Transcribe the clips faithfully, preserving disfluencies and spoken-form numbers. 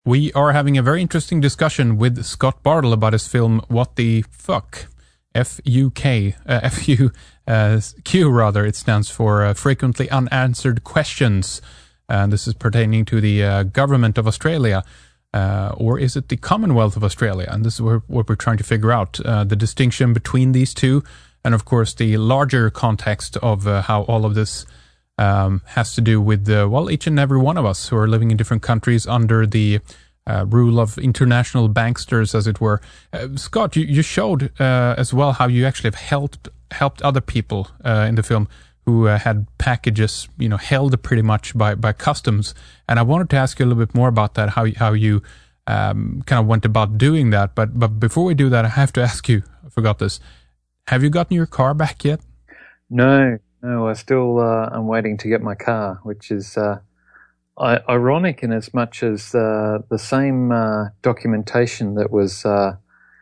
We are having a very interesting discussion with Scott Bartle about his film What the Fuck? F U K, uh, F U uh, Q rather, it stands for uh, Frequently Unanswered Questions. And this is pertaining to the uh, government of Australia. Uh, or is it the Commonwealth of Australia? And this is what, what we're trying to figure out, uh, the distinction between these two. And of course, the larger context of uh, how all of this um, has to do with, uh, well, each and every one of us who are living in different countries under the uh, rule of international banksters, as it were. Uh, Scott, you, you showed uh, as well how you actually have helped helped other people uh, in the film who uh, had packages, you know, held pretty much by, by customs. And I wanted to ask you a little bit more about that, how how you um, kind of went about doing that. But but before we do that, I have to ask you, I forgot this. Have you gotten your car back yet? No, no, I still uh, am waiting to get my car, which is uh, I- ironic in as much as uh, the same uh, documentation that was uh,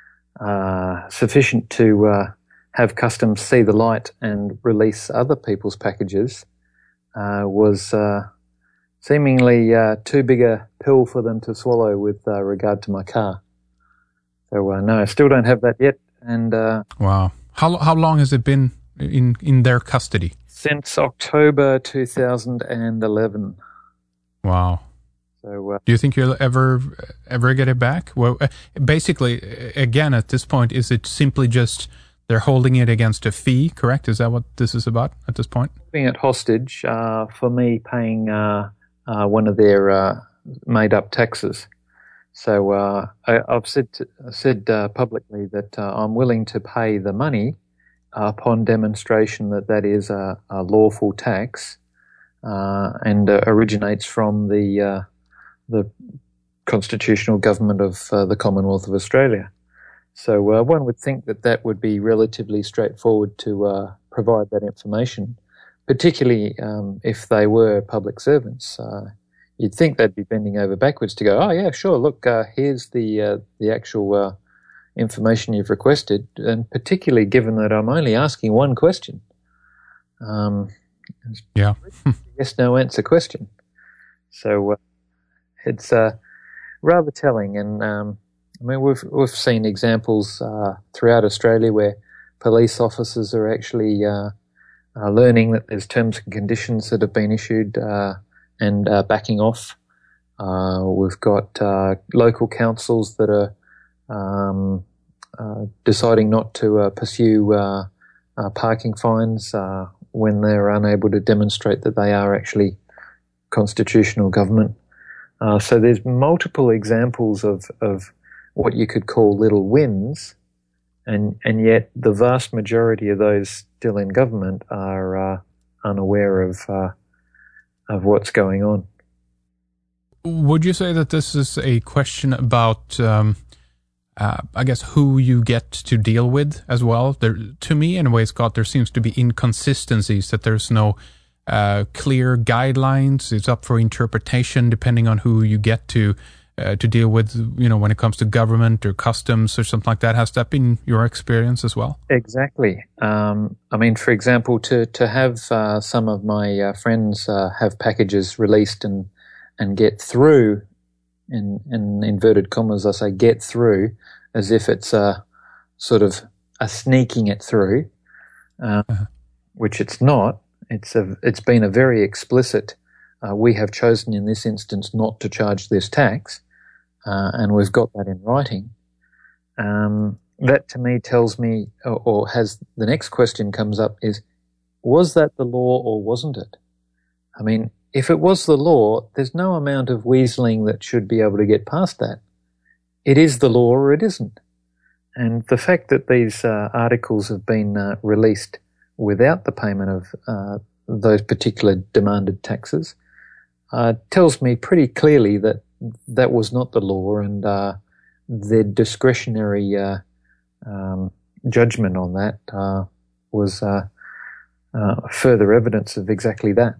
uh, sufficient to uh, have customs see the light and release other people's packages uh, was uh, seemingly uh, too big a pill for them to swallow with uh, regard to my car. So uh, no, I still don't have that yet. And uh, wow. How how long has it been in, in their custody? Since October two thousand eleven. Wow. So, uh, do you think you'll ever ever get it back? Well, uh, basically, again, at this point, is it simply just they're holding it against a fee, correct? Is that what this is about at this point? Holding it hostage uh, for me paying uh, uh, one of their uh, made-up taxes. So uh, I, I've said to, said uh, publicly that uh, I'm willing to pay the money uh, upon demonstration that that is a, a lawful tax uh, and uh, originates from the uh, the constitutional government of uh, the Commonwealth of Australia. So uh, one would think that that would be relatively straightforward to uh, provide that information, particularly um, if they were public servants. Uh, You'd think they'd be bending over backwards to go, oh, yeah, sure, look, uh, here's the uh, the actual uh, information you've requested, and particularly given that I'm only asking one question. Um, yeah. yes, no answer question. So uh, it's uh, rather telling. And um, I mean, we've, we've seen examples uh, throughout Australia where police officers are actually uh, uh, learning that there's terms and conditions that have been issued uh, and uh, backing off. Uh, we've got uh, local councils that are um, uh, deciding not to uh, pursue uh, uh, parking fines uh, when they're unable to demonstrate that they are actually constitutional government. Uh, so there's multiple examples of, of what you could call little wins, and, and yet the vast majority of those still in government are uh, unaware of uh, of what's going on. Would you say that this is a question about, um, uh, I guess, who you get to deal with as well? There, to me, anyway, Scott, there seems to be inconsistencies, that there's no uh, clear guidelines. It's up for interpretation depending on who you get to uh, to deal with, you know, when it comes to government or customs or something like that. Has that been your experience as well? Exactly. Um, I mean, for example, to to have uh, some of my uh, friends uh, have packages released and and get through, in in inverted commas, I say get through, as if it's a sort of a sneaking it through, uh, uh-huh. which it's not. It's a it's been a very explicit. Uh, we have chosen in this instance not to charge this tax. Uh, and we've got that in writing. Um, that to me tells me, or, or has the next question comes up is, was that the law or wasn't it? I mean, if it was the law, there's no amount of weaseling that should be able to get past that. It is the law or it isn't. And the fact that these uh, articles have been uh, released without the payment of uh, those particular demanded taxes uh, tells me pretty clearly that that was not the law, and uh, their discretionary uh, um, judgment on that uh, was uh, uh, further evidence of exactly that.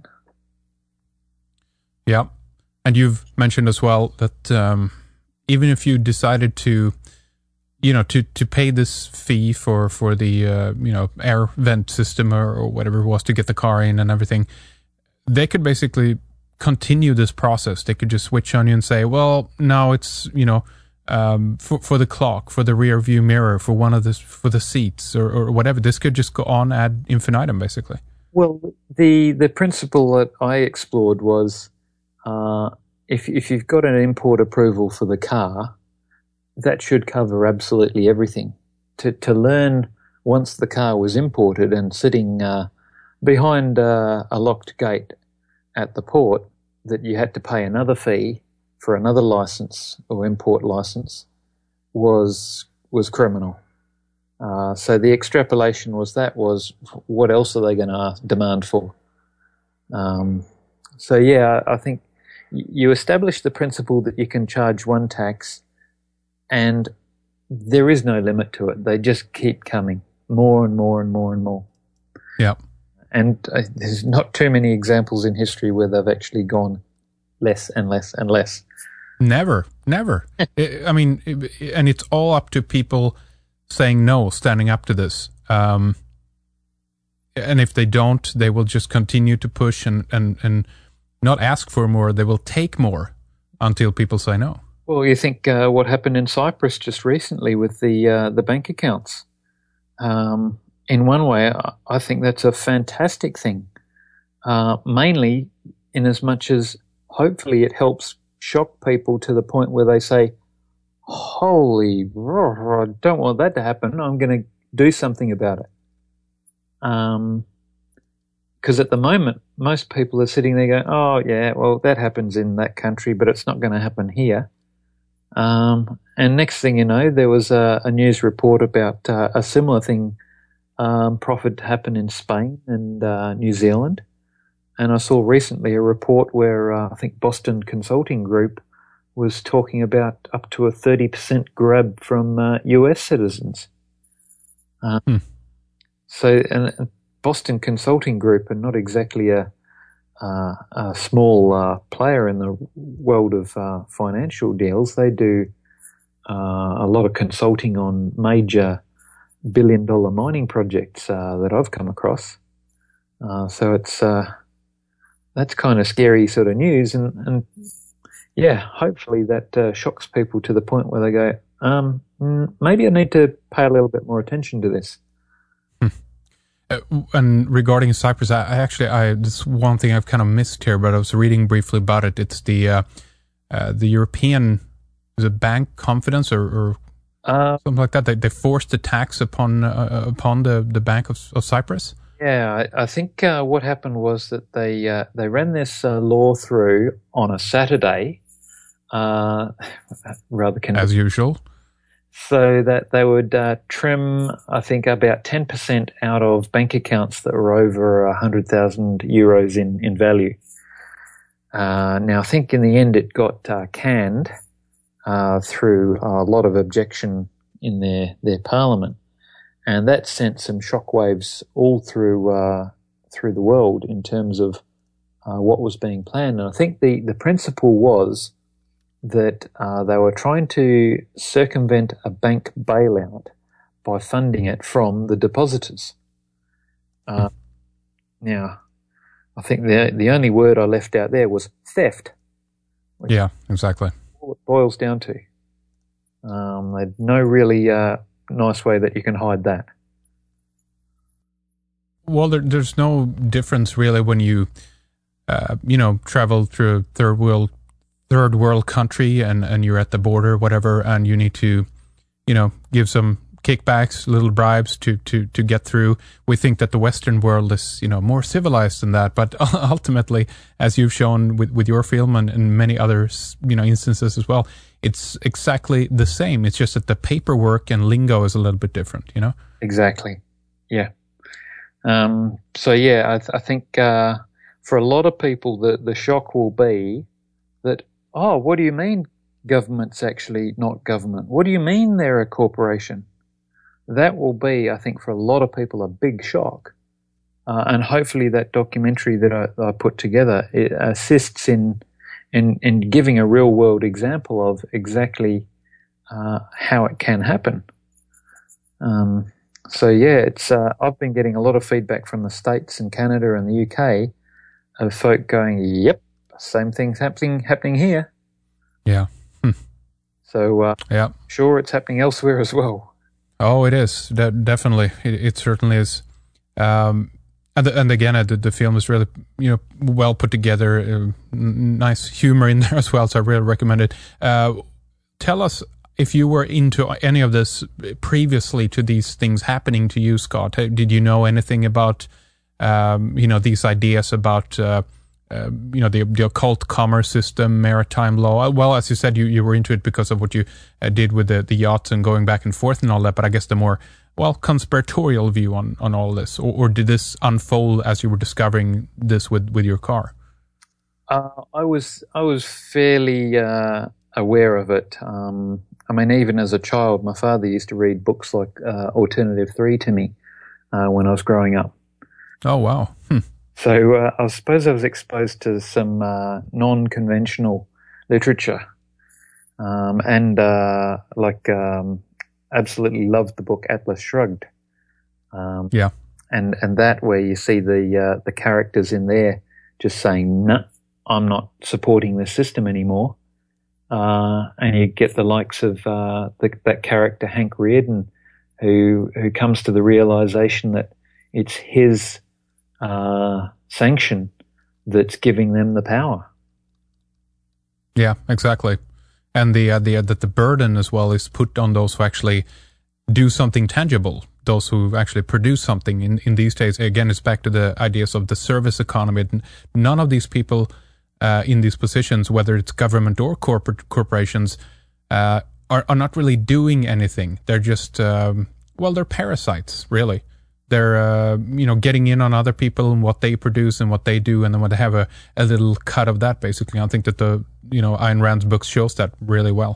Yeah, and you've mentioned as well that um, even if you decided to, you know, to, to pay this fee for for the uh, you know air vent system or, or whatever it was to get the car in and everything, they could basically continue this process. They could just switch on you and say, well, now it's, you know, um, for, for the clock, for the rear view mirror, for one of the, for the seats or, or whatever. This could just go on ad infinitum, basically. Well, the, the principle that I explored was, uh, if, if you've got an import approval for the car, that should cover absolutely everything. To, to learn once the car was imported and sitting, uh, behind, uh, a locked gate at the port, that you had to pay another fee for another license or import license was was criminal. Uh, so the extrapolation was that was what else are they going to demand for? Um, so yeah, I think you establish the principle that you can charge one tax, and there is no limit to it. They just keep coming more and more and more and more. Yeah. And uh, there's not too many examples in history where they've actually gone less and less and less. Never, never. I I mean, it, and it's all up to people saying no, standing up to this. Um, and if they don't, they will just continue to push and, and, and not ask for more. They will take more until people say no. Well, you think uh, what happened in Cyprus just recently with the uh, the bank accounts. Um, in one way, I think that's a fantastic thing, uh, mainly in as much as hopefully it helps shock people to the point where they say, holy, I don't want that to happen. I'm going to do something about it. Um, because at the moment, most people are sitting there going, oh, yeah, well, that happens in that country, but it's not going to happen here. Um, and next thing you know, there was a, a news report about uh, a similar thing um, proffered to happen in Spain and uh, New Zealand. And I saw recently a report where uh, I think Boston Consulting Group was talking about up to a thirty percent grab from uh, U S citizens. Uh, hmm. So, and Boston Consulting Group are not exactly a, uh, a small uh, player in the world of uh, financial deals. They do uh, a lot of consulting on major billion-dollar mining projects uh, that I've come across. Uh, so it's uh, that's kind of scary sort of news, and, and yeah, hopefully that uh, shocks people to the point where they go, um, maybe I need to pay a little bit more attention to this. Hmm. Uh, and regarding Cyprus, I, I actually, I this is one thing I've kind of missed here, but I was reading briefly about it. It's the uh, uh, the European, is it bank confidence or, or uh, something like that? They, they forced the tax upon uh, upon the, the Bank of, of Cyprus. Yeah, I, I think uh, what happened was that they uh, they ran this uh, law through on a Saturday, uh, rather con- as usual, so that they would uh, trim, I think, about ten percent out of bank accounts that were over a hundred thousand euros in in value. Uh, now, I think in the end it got uh, canned uh, through a lot of objection in their their parliament. And that sent some shockwaves all through uh, through the world in terms of uh, what was being planned. And I think the, the principle was that uh, they were trying to circumvent a bank bailout by funding it from the depositors. Uh, now, I think the the only word I left out there was theft. Yeah, exactly. All it boils down to. Um, there's no really uh, nice way that you can hide that. Well, there, there's no difference really when you, uh, you know, travel through a third world, third world country and, and you're at the border, whatever, and you need to, you know, give some kickbacks, little bribes to, to, to get through. We think that the Western world is, you know, more civilized than that, but ultimately, as you've shown with, with your film and, and many other, you know, instances as well, it's exactly the same. It's just that the paperwork and lingo is a little bit different, you know? Exactly. Yeah. Um, so, yeah, I, th- I think uh, for a lot of people, the, the shock will be that, oh, what do you mean government's actually not government? What do you mean they're a corporation? That will be, I think, for a lot of people, a big shock. Uh, and hopefully that documentary that I, that I put together, it assists in In, in giving a real world example of exactly uh, how it can happen. Um, so yeah, it's uh, I've been getting a lot of feedback from the States and Canada and the U K of folk going, yep, same thing's happening happening here. Yeah. Hm. So, uh, yeah. Sure, it's happening elsewhere as well. Oh, it is. De- definitely. It, it certainly is. Um, and, the, and again, uh, the, the film is really, you know, well put together. Uh, n- nice humor in there as well, so I really recommend it. Uh, tell us if you were into any of this previously to these things happening to you, Scott. Did you know anything about, um, you know, these ideas about, uh, uh, you know, the, the occult commerce system, maritime law? Well, as you said, you, you were into it because of what you uh, did with the, the yachts and going back and forth and all that. But I guess the more, well, conspiratorial view on, on all this, or, or did this unfold as you were discovering this with, with your car? Uh, I was I was fairly uh, aware of it. Um, I mean, even as a child, my father used to read books like uh, Alternative Three to me uh, when I was growing up. Oh, wow. Hm. So uh, I suppose I was exposed to some uh, non-conventional literature, um, and uh, like um, absolutely loved the book Atlas Shrugged. Um, yeah, and and that where you see the uh, the characters in there just saying, "No, I'm not supporting this system anymore," uh, and you get the likes of uh, the, that character Hank Reardon, who who comes to the realization that it's his Uh, sanction that's giving them the power. Yeah, exactly, and the uh, the uh, that the burden as well is put on those who actually do something tangible, those who actually produce something. In in these days, again, it's back to the ideas of the service economy. None of these people uh, in these positions, whether it's government or corporate corporations, uh, are are not really doing anything. They're just um, well, they're parasites, really. They're, uh, you know, getting in on other people and what they produce and what they do, and then when they have a, a little cut of that, basically. I think that the, you know, Ayn Rand's book shows that really well.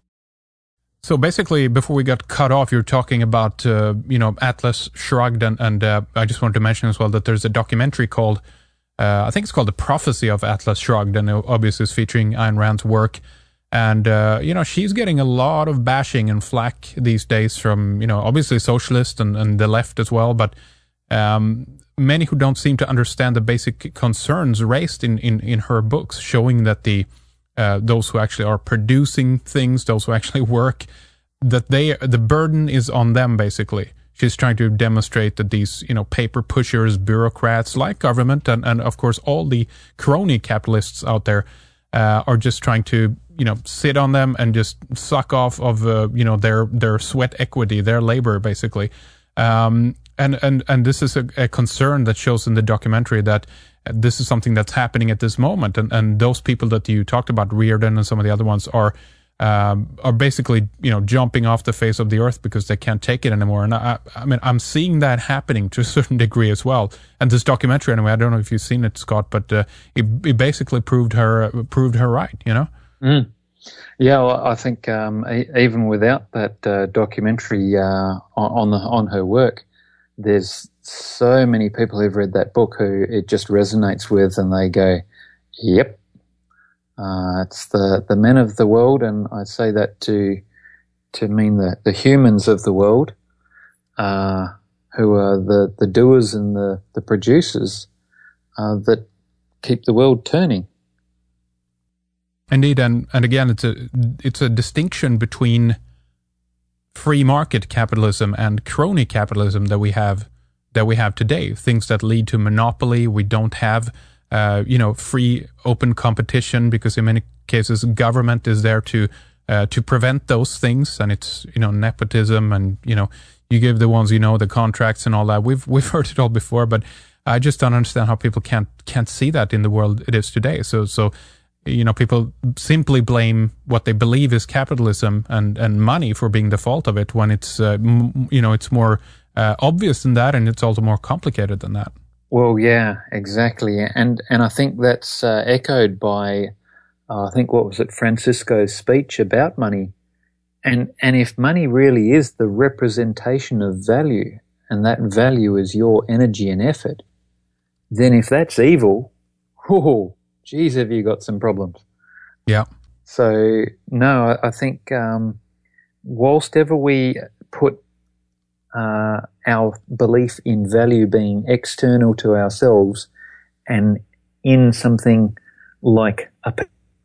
So basically, before we got cut off, you're talking about, uh, you know, Atlas Shrugged, and, and uh, I just wanted to mention as well that there's a documentary called, uh, I think it's called The Prophecy of Atlas Shrugged, and it obviously is featuring Ayn Rand's work. And, uh, you know, she's getting a lot of bashing and flack these days from, you know, obviously socialists and, and the left as well, but Um, many who don't seem to understand the basic concerns raised in, in, in her books, showing that the uh, those who actually are producing things, those who actually work, that they the burden is on them. Basically, she's trying to demonstrate that these, you know, paper pushers, bureaucrats like government, and, and of course all the crony capitalists out there uh, are just trying to, you know, sit on them and just suck off of uh, you know their their sweat equity, their labor, basically. Um, And, and, and this is a, a concern that shows in the documentary, that this is something that's happening at this moment. And, and those people that you talked about, Reardon and some of the other ones, are um, are basically, you know, jumping off the face of the earth because they can't take it anymore. And I, I mean, I'm seeing that happening to a certain degree as well. And this documentary, anyway, I don't know if you've seen it, Scott, but uh, it, it basically proved her uh, proved her right, you know? Mm. Yeah, well, I think um, even without that uh, documentary uh, on, on the on her work, there's so many people who've read that book who it just resonates with, and they go, yep, uh, it's the, the men of the world, and I say that to to mean the, the humans of the world, uh, who are the, the doers and the, the producers uh, that keep the world turning. Indeed, and, and again, it's a it's a distinction between free market capitalism and crony capitalism that we have that we have today. Things that lead to monopoly. We don't have, uh, you know, free open competition, because in many cases government is there to uh, to prevent those things, and it's, you know, nepotism, and, you know, you give the ones, you know, the contracts and all that. We've we've heard it all before, but I just don't understand how people can't can't see that in the world it is today. So so. You know, people simply blame what they believe is capitalism and, and money for being the fault of it, when it's, uh, m- you know, it's more uh, obvious than that, and it's also more complicated than that. Well, yeah, exactly. And and I think that's uh, echoed by, uh, I think, what was it, Francisco's speech about money. And, and if money really is the representation of value, and that value is your energy and effort, then if that's evil, whoa, geez, have you got some problems? Yeah. So, no, I, I think um, whilst ever we put uh, our belief in value being external to ourselves and in something like a,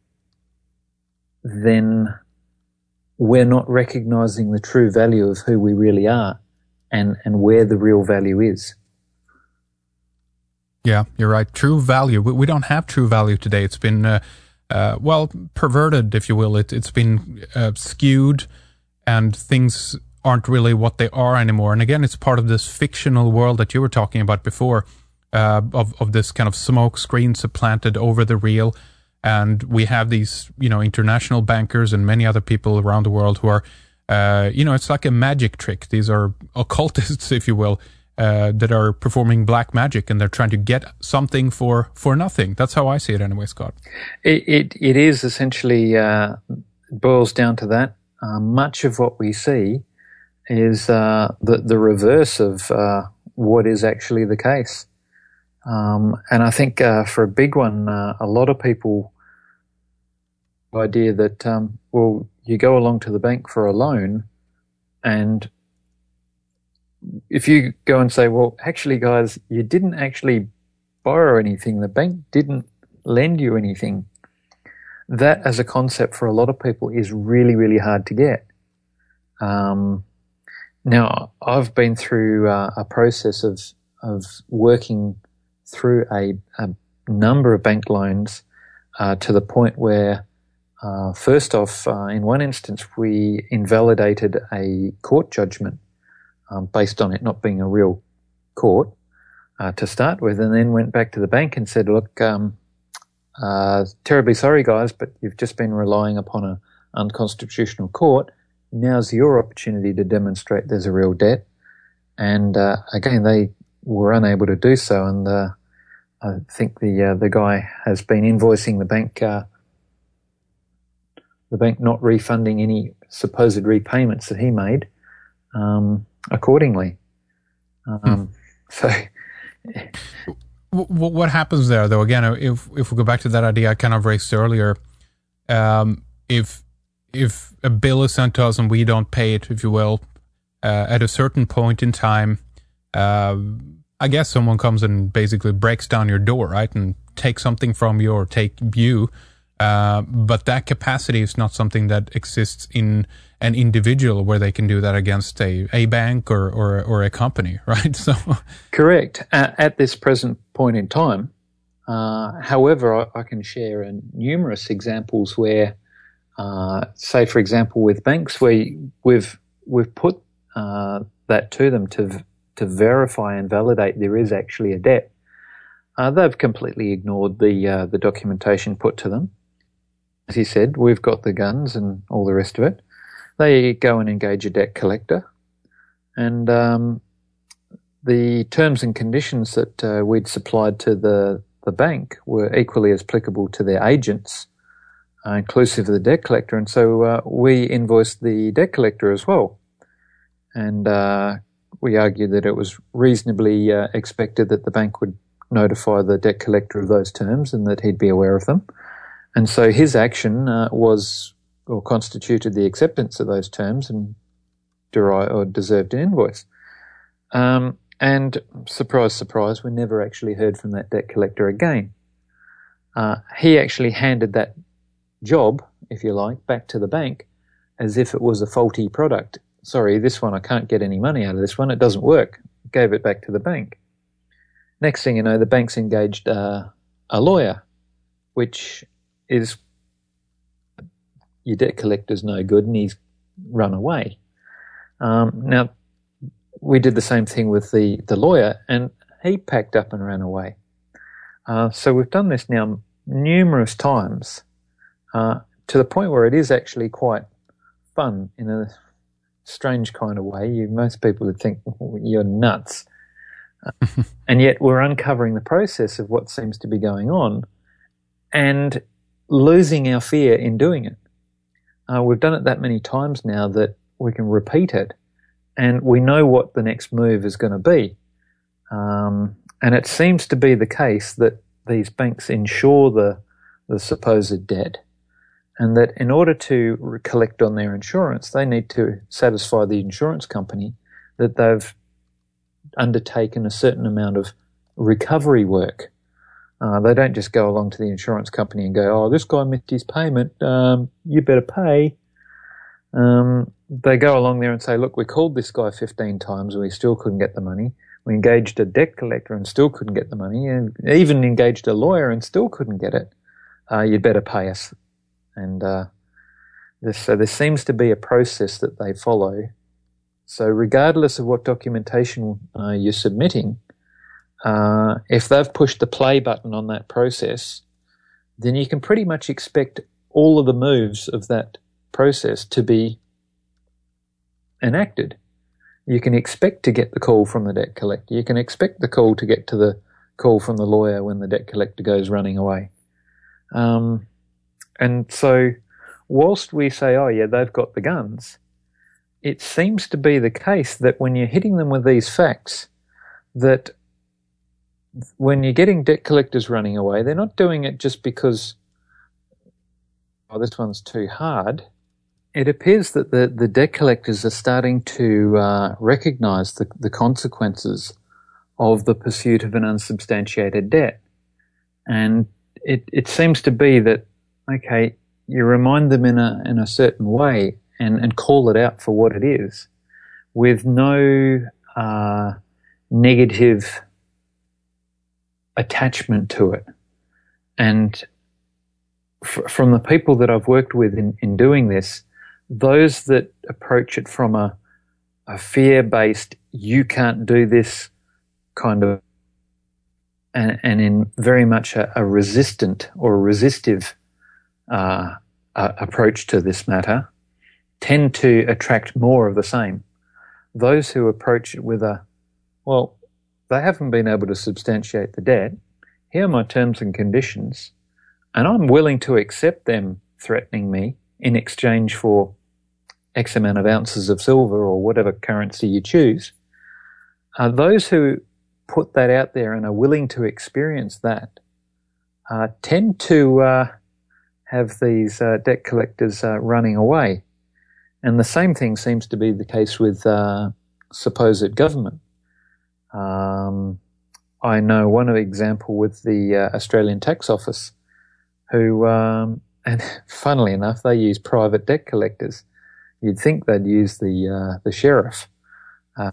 then we're not recognizing the true value of who we really are and, and where the real value is. Yeah, you're right. True value. We, we don't have true value today. It's been, uh, uh, well, perverted, if you will. It, it's been uh, skewed, and things aren't really what they are anymore. And again, it's part of this fictional world that you were talking about before, uh, of, of this kind of smoke screen supplanted over the real. And we have these, you know, international bankers and many other people around the world who are, uh, you know, it's like a magic trick. These are occultists, if you will, uh, that are performing black magic, and they're trying to get something for, for nothing. That's how I see it anyway, Scott. It it, it is essentially, uh, boils down to that. Uh, much of what we see is uh, the, the reverse of uh, what is actually the case. Um, and I think uh, for a big one, uh, a lot of people, the idea that, um, well, you go along to the bank for a loan, and if you go and say, well, actually, guys, you didn't actually borrow anything, the bank didn't lend you anything, that as a concept for a lot of people is really, really hard to get. Um, now, I've been through uh, a process of, of working through a, a number of bank loans uh, to the point where, uh, first off, uh, in one instance, we invalidated a court judgment um, based on it not being a real court uh, to start with, and then went back to the bank and said, look, um, uh, terribly sorry, guys, but you've just been relying upon an unconstitutional court. Now's your opportunity to demonstrate there's a real debt. And uh, again, they were unable to do so, and uh, I think the uh, the guy has been invoicing the bank, uh, the bank not refunding any supposed repayments that he made um, accordingly. Um, hmm. So, what happens there, though? Again, if if we go back to that idea I kind of raised earlier, um, if if a bill is sent to us and we don't pay it, if you will, uh, at a certain point in time, uh, I guess someone comes and basically breaks down your door, right, and takes something from you or take you. Uh, but that capacity is not something that exists in an individual where they can do that against a, a bank or, or, or a company, right? So, correct. Uh, at this present point in time, uh, however, I, I can share uh, numerous examples where, uh, say, for example, with banks, we we've we've put uh, that to them to to verify and validate there is actually a debt. Uh, they've completely ignored the uh, the documentation put to them. As he said, we've got the guns and all the rest of it. They go and engage a debt collector, and um, the terms and conditions that uh, we'd supplied to the, the bank were equally as applicable to their agents, uh, inclusive of the debt collector. And so uh, we invoiced the debt collector as well. And uh, we argued that it was reasonably uh, expected that the bank would notify the debt collector of those terms and that he'd be aware of them. And so his action uh, was or constituted the acceptance of those terms and deri- or deserved an invoice. Um, and surprise, surprise, we never actually heard from that debt collector again. Uh, he actually handed that job, if you like, back to the bank as if it was a faulty product. Sorry, this one, I can't get any money out of this one. It doesn't work. Gave it back to the bank. Next thing you know, the bank's engaged uh, a lawyer, which is your debt collector's no good, and he's run away. Um, now, we did the same thing with the, the lawyer, and he packed up and ran away. Uh, so we've done this now numerous times uh, to the point where it is actually quite fun in a strange kind of way. You, most people would think you're nuts. Uh, and yet we're uncovering the process of what seems to be going on and losing our fear in doing it. Uh, we've done it that many times now that we can repeat it, and we know what the next move is going to be. Um, and it seems to be the case that these banks insure the, the supposed debt, and that in order to collect on their insurance, they need to satisfy the insurance company that they've undertaken a certain amount of recovery work Uh, they don't just go along to the insurance company and go, oh, this guy missed his payment, um, you better pay. Um, they go along there and say, look, we called this guy fifteen times and we still couldn't get the money. We engaged a debt collector and still couldn't get the money, and even engaged a lawyer and still couldn't get it. Uh, you'd better pay us. And uh, this, so there seems to be a process that they follow. So regardless of what documentation uh, you're submitting, uh, if they've pushed the play button on that process, then you can pretty much expect all of the moves of that process to be enacted. You can expect to get the call from the debt collector. You can expect the call to get to the call from the lawyer when the debt collector goes running away. Um, and so whilst we say, oh yeah, they've got the guns, it seems to be the case that when you're hitting them with these facts, that when you're getting debt collectors running away, they're not doing it just because, oh, this one's too hard. It appears that the, the debt collectors are starting to uh, recognise the, the consequences of the pursuit of an unsubstantiated debt. And it, it seems to be that, okay, you remind them in a, in a certain way and, and call it out for what it is, with no uh, negative attachment to it. And f- from the people that I've worked with in, in doing this, those that approach it from a, a fear-based, you can't do this kind of, and, and in very much a, a resistant or a resistive uh, uh, approach to this matter, tend to attract more of the same. Those who approach it with a, well, they haven't been able to substantiate the debt, here are my terms and conditions, and I'm willing to accept them threatening me in exchange for X amount of ounces of silver or whatever currency you choose. Uh, those who put that out there and are willing to experience that uh, tend to uh, have these uh, debt collectors uh, running away. And the same thing seems to be the case with uh, supposed government. Um, I know one example with the uh, Australian Tax Office, who, um, and funnily enough, they use private debt collectors. You'd think they'd use the uh, the sheriff, uh,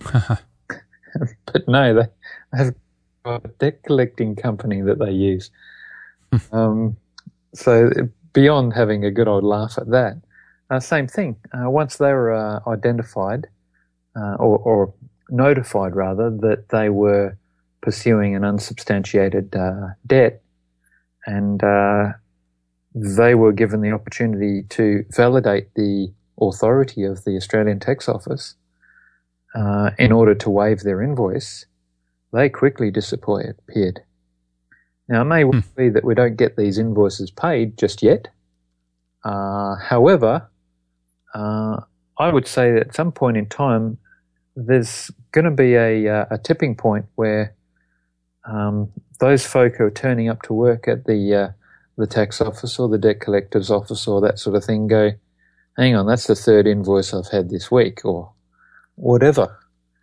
but no, they have a debt collecting company that they use. um, so beyond having a good old laugh at that, uh, same thing. Uh, once they were uh, identified uh, or, or notified, rather, that they were pursuing an unsubstantiated uh, debt, and uh, they were given the opportunity to validate the authority of the Australian Tax Office uh, in order to waive their invoice, they quickly disappeared. Now, it may well be that we don't get these invoices paid just yet. Uh, however, uh, I would say that at some point in time, there's going to be a, a tipping point where um, those folk who are turning up to work at the uh, the tax office or the debt collector's office or that sort of thing go, hang on, that's the third invoice I've had this week, or whatever.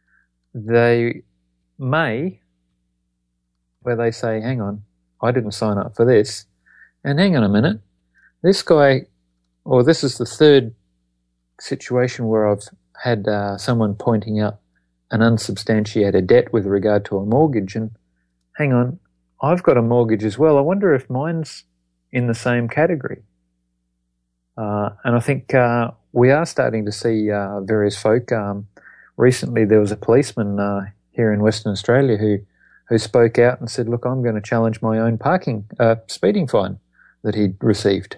They may, where they say, hang on, I didn't sign up for this, and hang on a minute, this guy, or this is the third situation where I've had uh, someone pointing out an unsubstantiated debt with regard to a mortgage, and hang on, I've got a mortgage as well. I wonder if mine's in the same category. Uh, and I think uh, we are starting to see uh, various folk. Um, recently there was a policeman uh, here in Western Australia who, who spoke out and said, look, I'm going to challenge my own parking, uh, speeding fine that he'd received.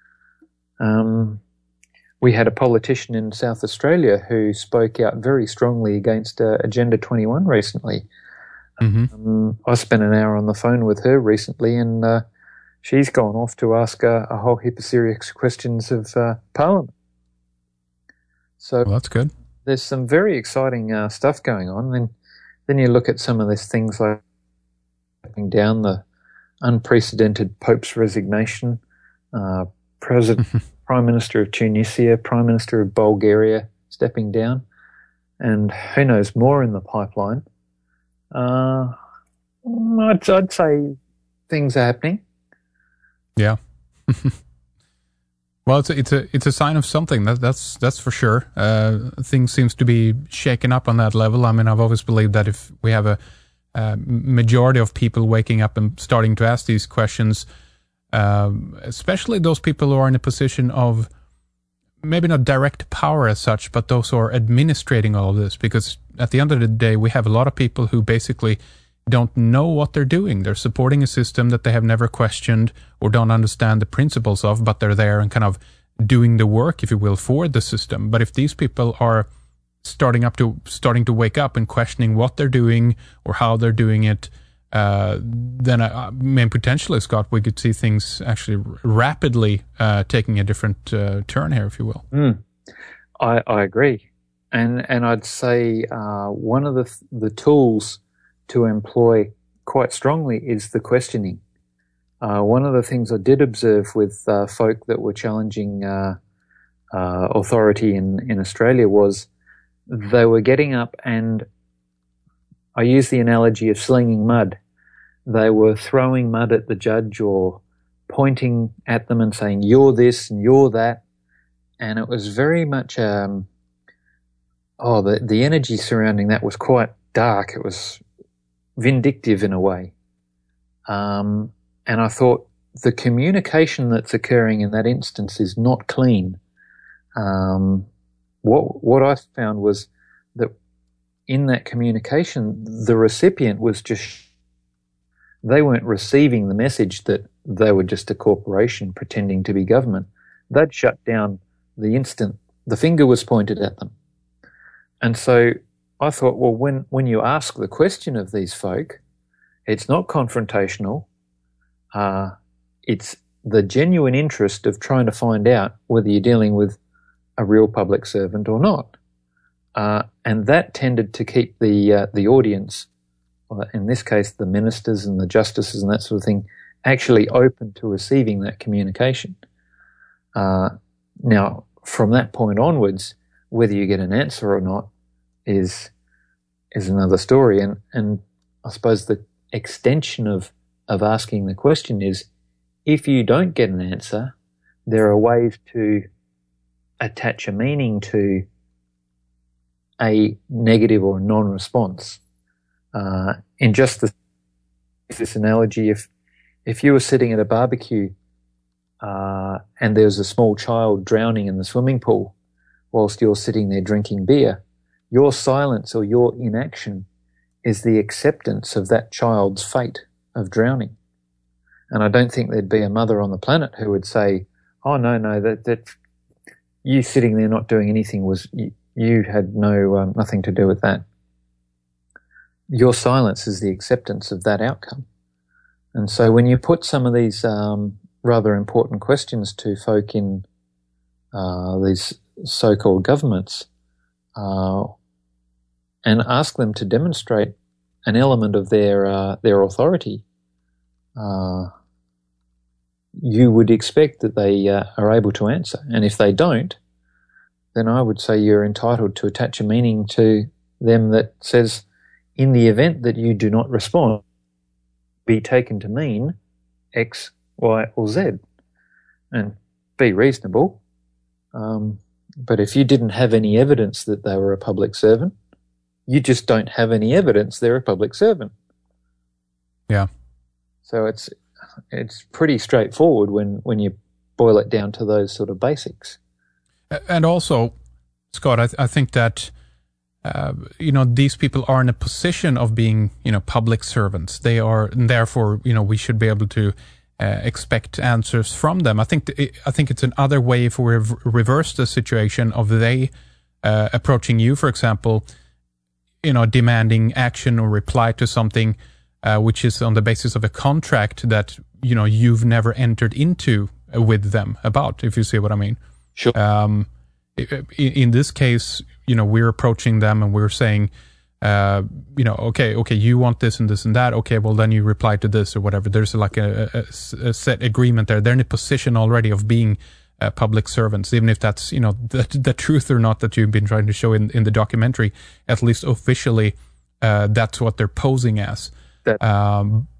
Um, we had a politician in South Australia who spoke out very strongly against uh, Agenda twenty-one recently. Mm-hmm. Um, I spent an hour on the phone with her recently, and uh, she's gone off to ask uh, a whole heap of serious questions of uh, Parliament. So well, that's good. There's some very exciting uh, stuff going on. And then you look at some of these things like stepping down, the unprecedented Pope's resignation, uh, President, Prime Minister of Tunisia, Prime Minister of Bulgaria stepping down, and who knows more in the pipeline. Uh, I'd, I'd say things are happening. Yeah. Well, it's a, it's a it's a sign of something. That, that's that's for sure. Uh, things seems to be shaken up on that level. I mean, I've always believed that if we have a, a majority of people waking up and starting to ask these questions, um, especially those people who are in a position of maybe not direct power as such, but those who are administrating all of this, because at the end of the day, we have a lot of people who basically don't know what they're doing. They're supporting a system that they have never questioned or don't understand the principles of, but they're there and kind of doing the work, if you will, for the system. But if these people are starting up to starting to wake up and questioning what they're doing or how they're doing it, uh, then I, I mean, potentially, Scott, we could see things actually rapidly uh, taking a different uh, turn here, if you will. Mm. I, I agree, and and I'd say uh, one of the the tools to employ quite strongly is the questioning. Uh, one of the things I did observe with uh, folk that were challenging uh, uh, authority in, in Australia was they were getting up and, I use the analogy of slinging mud. They were throwing mud at the judge or pointing at them and saying, you're this and you're that. And it was very much, um, oh, the, the energy surrounding that was quite dark. It was vindictive in a way. Um, and I thought the communication that's occurring in that instance is not clean. Um, what, what I found was that in that communication, the recipient was just, they weren't receiving the message that they were just a corporation pretending to be government. They'd shut down the instant the finger was pointed at them. And so I thought, well, when, when you ask the question of these folk, it's not confrontational. Uh, it's the genuine interest of trying to find out whether you're dealing with a real public servant or not. Uh, and that tended to keep the uh, the audience, in this case the ministers and the justices and that sort of thing, actually open to receiving that communication. Uh, now, from that point onwards, whether you get an answer or not is is another story. And, and I suppose the extension of, of asking the question is, if you don't get an answer, there are ways to attach a meaning to a negative or non-response. Uh, in just the, this analogy, if if you were sitting at a barbecue uh, and there's a small child drowning in the swimming pool whilst you're sitting there drinking beer, your silence or your inaction is the acceptance of that child's fate of drowning. And I don't think there'd be a mother on the planet who would say, oh, no, no, that, that you sitting there not doing anything was, you, you had no, um, nothing to do with that. Your silence is the acceptance of that outcome. And so when you put some of these um, rather important questions to folk in uh, these so-called governments uh, and ask them to demonstrate an element of their uh, their authority, uh, you would expect that they uh, are able to answer. And if they don't, then I would say you're entitled to attach a meaning to them that says, in the event that you do not respond, be taken to mean X, Y, or Z. And be reasonable. Um, but if you didn't have any evidence that they were a public servant, you just don't have any evidence they're a public servant. Yeah. So it's it's pretty straightforward when, when you boil it down to those sort of basics. And also, Scott, I, th- I think that Uh, you know, these people are in a position of being, you know, public servants. They are, and therefore, you know, we should be able to uh, expect answers from them. I think th- I think it's another way if we rev- reverse the situation of they uh, approaching you, for example, you know, demanding action or reply to something uh, which is on the basis of a contract that, you know, you've never entered into uh, with them about, if you see what I mean. Sure. Um, in, in this case, you know, we're approaching them and we're saying, uh, you know, okay, okay, you want this and this and that. Okay, well, then you reply to this or whatever. There's like a, a, a set agreement there. They're in a position already of being uh, public servants, even if that's, you know, the, the truth or not that you've been trying to show in, in the documentary. At least officially, uh, that's what they're posing as. That- um,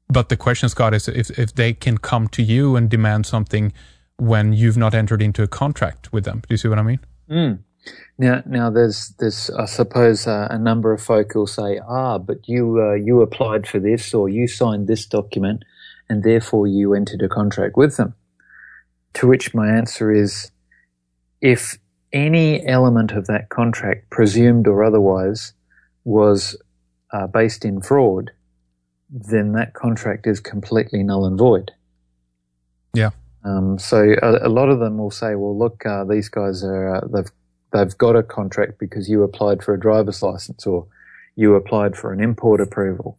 but the question, Scott, is if, if they can come to you and demand something when you've not entered into a contract with them. Do you see what I mean? Mm. Now, now there's, there's, I suppose, uh, a number of folk who'll say, ah, but you, uh, you applied for this, or you signed this document, and therefore you entered a contract with them. To which my answer is, if any element of that contract, presumed or otherwise, was uh, based in fraud, then that contract is completely null and void. Yeah. Um, so a, a lot of them will say, well, look, uh, these guys are, uh, they've, they've got a contract because you applied for a driver's license or you applied for an import approval.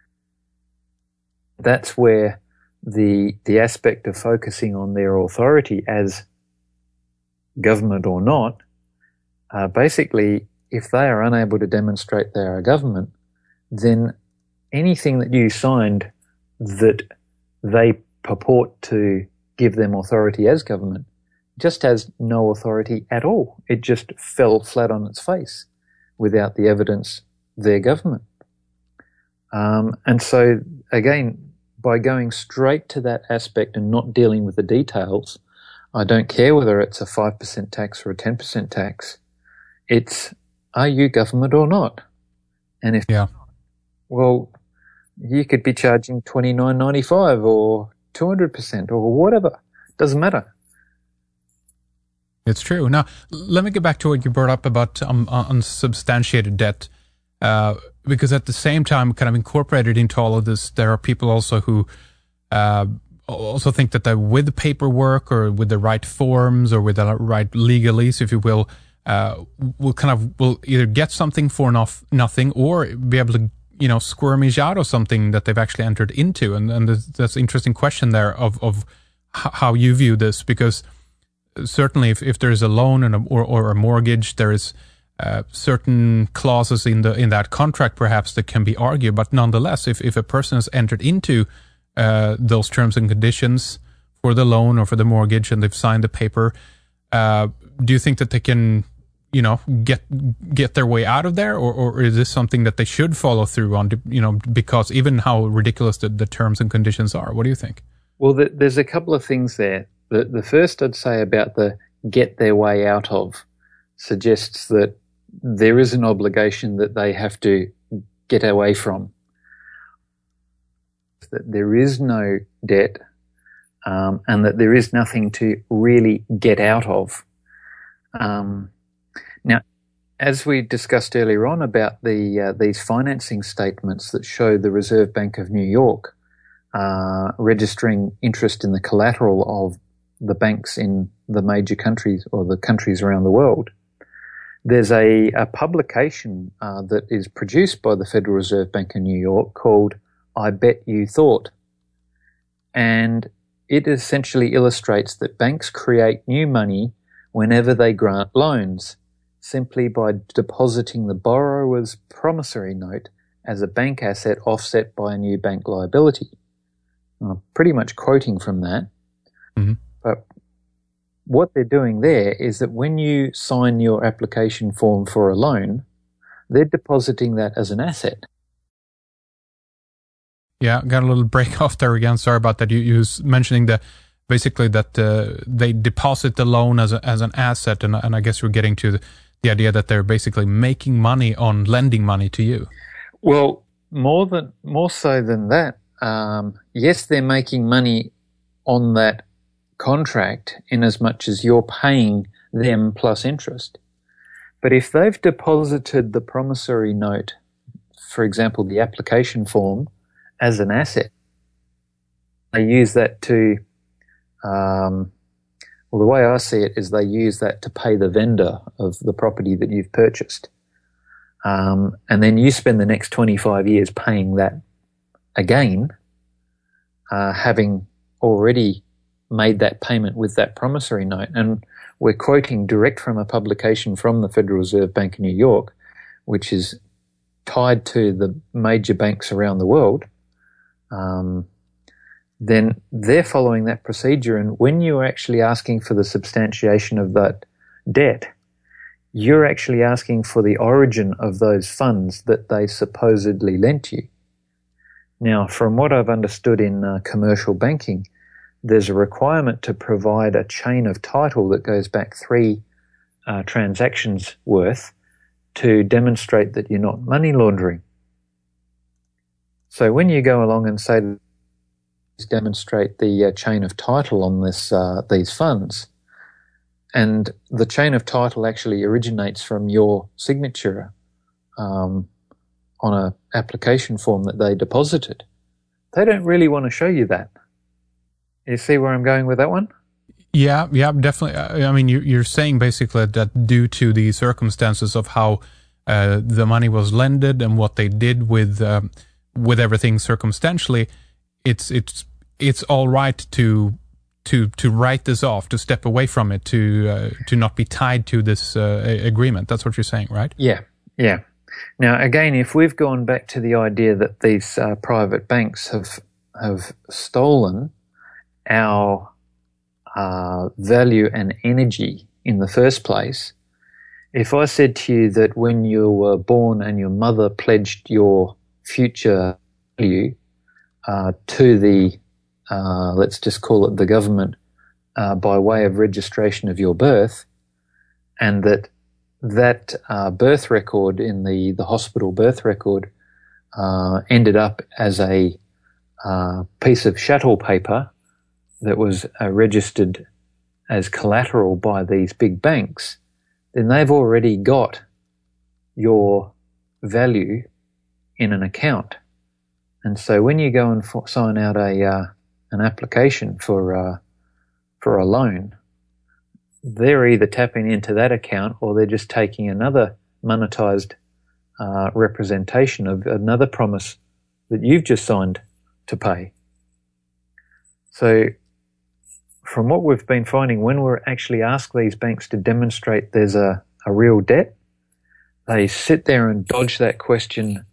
That's where the, the aspect of focusing on their authority as government or not, uh, basically, if they are unable to demonstrate they are a government, then anything that you signed that they purport to give them authority as government just has no authority at all. It just fell flat on its face without the evidence they're government. Um, and so, again, by going straight to that aspect and not dealing with the details, I don't care whether it's a five percent tax or a ten percent tax. It's, are you government or not? And if, yeah. well, you could be charging twenty-nine ninety-five or two hundred percent or whatever. Doesn't matter. It's true. Now, let me get back to what you brought up about um, unsubstantiated debt, uh, because at the same time, kind of incorporated into all of this, there are people also who uh, also think that with the paperwork or with the right forms or with the right legalese, if you will, uh, will kind of will either get something for enough, nothing or be able to, you know, squirmish out of something that they've actually entered into. And, and that's an interesting question there of, of how you view this, because certainly if, if there's a loan and a, or, or a mortgage, there is uh, certain clauses in the in that contract perhaps that can be argued. But nonetheless, if, if a person has entered into uh, those terms and conditions for the loan or for the mortgage and they've signed the paper, uh, do you think that they can, you know, get get their way out of there, or, or is this something that they should follow through on, you know, because even how ridiculous the, the terms and conditions are? What do you think? Well, the, there's a couple of things there. The, the first I'd say about the get their way out of suggests that there is an obligation that they have to get away from. That there is no debt um, and that there is nothing to really get out of. Um, now, as we discussed earlier on about the uh, these financing statements that show the Reserve Bank of New York uh, registering interest in the collateral of the banks in the major countries or the countries around the world, there's a, a publication uh, that is produced by the Federal Reserve Bank of New York called I Bet You Thought. And it essentially illustrates that banks create new money whenever they grant loans, simply by depositing the borrower's promissory note as a bank asset offset by a new bank liability. I'm pretty much quoting from that. Mm-hmm. But what they're doing there is that when you sign your application form for a loan, they're depositing that as an asset. Yeah, got a little break off there again. Sorry about that. You, you was mentioning the basically that uh, they deposit the loan as a, as an asset, and, and I guess we're getting to the, the idea that they're basically making money on lending money to you. Well, more than more so than that. Um, yes, they're making money on that contract in as much as you're paying them plus interest. But if they've deposited the promissory note, for example, the application form, as an asset, they use that to, um, well, the way I see it is they use that to pay the vendor of the property that you've purchased. Um, and then you spend the next twenty-five years paying that again, uh, having already made that payment with that promissory note. And we're quoting direct from a publication from the Federal Reserve Bank of New York, which is tied to the major banks around the world. Um, then they're following that procedure. And when you're actually asking for the substantiation of that debt, you're actually asking for the origin of those funds that they supposedly lent you. Now, from what I've understood in uh, commercial banking, there's a requirement to provide a chain of title that goes back three uh, transactions worth to demonstrate that you're not money laundering. So when you go along and say, demonstrate the uh, chain of title on this uh, these funds, and the chain of title actually originates from your signature um, on a application form that they deposited, they don't really want to show you that. You see where I'm going with that one? Yeah, yeah, definitely. I mean, you're saying basically that due to the circumstances of how uh, the money was lended and what they did with um, with everything circumstantially, it's it's it's all right to to to write this off, to step away from it, to uh, to not be tied to this uh, agreement. That's what you're saying, right? Yeah, yeah. Now, again, if we've gone back to the idea that these uh, private banks have have stolen our uh, value and energy in the first place, if I said to you that when you were born and your mother pledged your future value uh, to the, uh, let's just call it the government, uh, by way of registration of your birth, and that that uh, birth record in the, the hospital birth record uh, ended up as a uh, piece of chattel paper that was uh, registered as collateral by these big banks, then they've already got your value in an account. And so when you go and f- sign out a uh, an application for uh, for a loan, they're either tapping into that account or they're just taking another monetized uh, representation of another promise that you've just signed to pay. So from what we've been finding, when we're actually asked these banks to demonstrate there's a, a real debt, they sit there and dodge that question.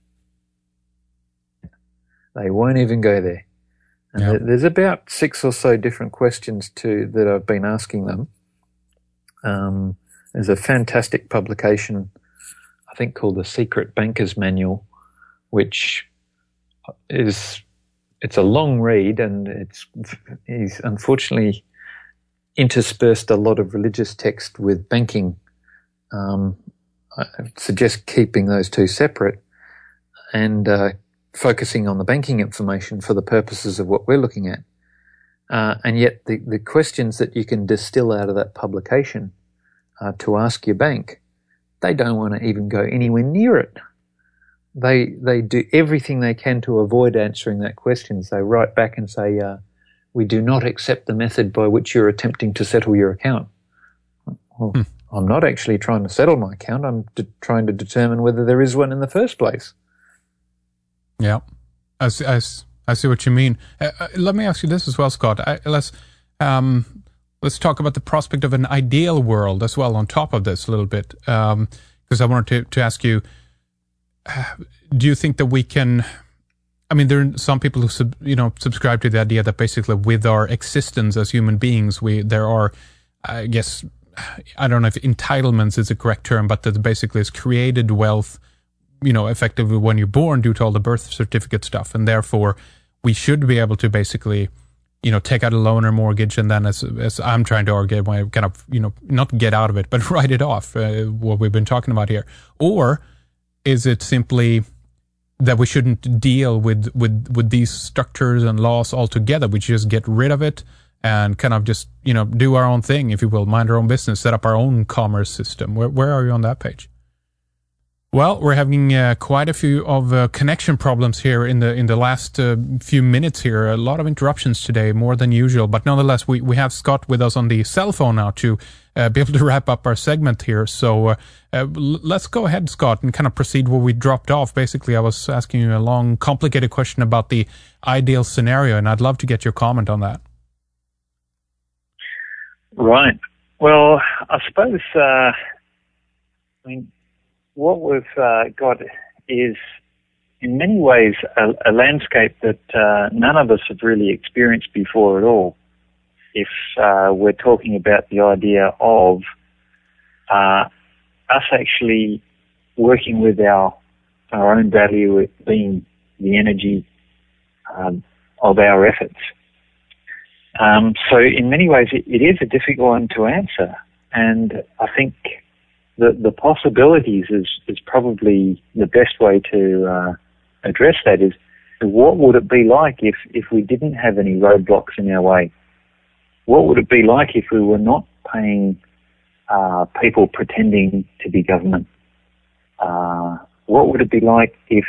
They won't even go there. And Yep. there's about six or so different questions to that I've been asking them. Um, there's a fantastic publication, I think called The Secret Banker's Manual, which is, it's a long read, and it's, he's unfortunately interspersed a lot of religious text with banking. Um, I suggest keeping those two separate and uh, focusing on the banking information for the purposes of what we're looking at. Uh, and yet the, the questions that you can distill out of that publication uh, to ask your bank, they don't want to even go anywhere near it. They they do everything they can to avoid answering that question. They write back and say, uh, we do not accept the method by which you're attempting to settle your account. Well, hmm. I'm not actually trying to settle my account. I'm de- trying to determine whether there is one in the first place. Yeah, I see, I, I see what you mean. Uh, uh, let me ask you this as well, Scott. I, let's um, let's talk about the prospect of an ideal world as well on top of this a little bit, because um, I wanted to, to ask you, uh, do you think that we can, I mean, there are some people who sub, you know subscribe to the idea that basically with our existence as human beings, we there are, I guess, I don't know if entitlements is the correct term, but that basically is created wealth, you know, effectively when you're born due to all the birth certificate stuff. And therefore we should be able to basically, you know, take out a loan or mortgage. And then as, as I'm trying to argue, kind of, you know, not get out of it, but write it off, uh, what we've been talking about here. Or is it simply that we shouldn't deal with, with, with these structures and laws altogether? We just get rid of it and kind of just, you know, do our own thing, if you will, mind our own business, set up our own commerce system. Where, where are you on that page? Well, we're having uh, quite a few of uh, connection problems here in the in the last uh, few minutes here. A lot of interruptions today, more than usual. But nonetheless, we, we have Scott with us on the cell phone now to uh, be able to wrap up our segment here. So uh, uh, let's go ahead, Scott, and kind of proceed where we dropped off. Basically, I was asking you a long, complicated question about the ideal scenario, and I'd love to get your comment on that. Right. Well, I suppose, uh, I mean, what we've uh, got is, in many ways, a, a landscape that uh, none of us have really experienced before at all. If uh, we're talking about the idea of uh, us actually working with our our own value, being the energy um, of our efforts. Um, so in many ways, it, it is a difficult one to answer. And I think the, the possibilities is, is probably the best way to uh, address that is, what would it be like if, if we didn't have any roadblocks in our way? What would it be like if we were not paying uh, people pretending to be government? Uh, what would it be like if